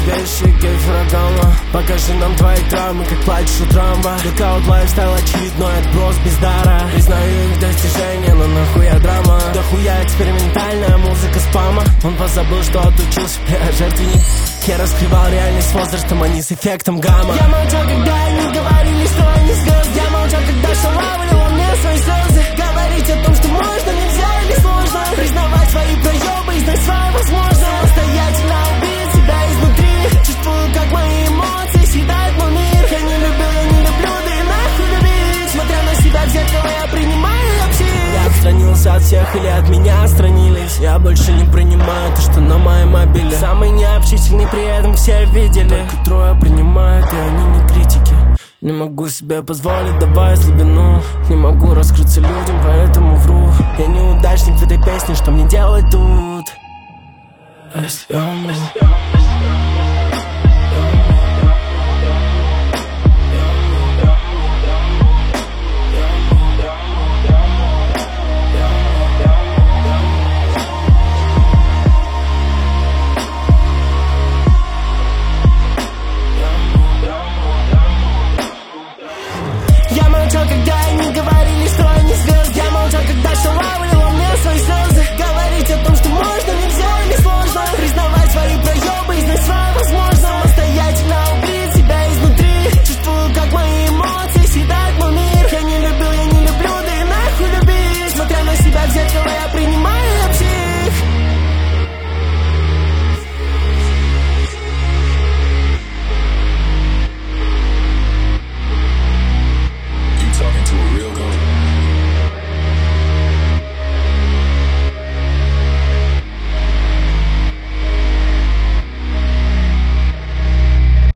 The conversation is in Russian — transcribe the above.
вещи, Гейферогамма. Покажи нам твои травмы, как плачешь у трамва. Blackout лайфстайл, очередной отброс без дара. Признаю их достижения, но нахуя драма. Дохуя экспериментальная музыка спама. Он позабыл, что отучился, жертвенник. Я раскрывал реальность с возрастом, а не с эффектом гамма. Я молчал, когда они говорили, что они звезды. Я молчал, когда шала вылила мне свои слезы. Говорить о том, что можно, нельзя или сложно. Признавать свои проебы и знать свою возможность. Самостоятельно убить себя изнутри. Чувствую, как мои эмоции съедают мой мир. Я не любил, я не люблю, да и нахуй любить. Смотря на себя в зеркало, я принимаю псих. Я отстранился от всех или от меня отстранились. Я больше не принимаю то, что на моем мобиле. Самый необщительный, при этом все видели. Только трое принимают, и они не критики. Не могу себе позволить добавить слабину. Не могу раскрыться людям, поэтому вру. Я неудачник в этой песне, что мне делать тут? А если я умру?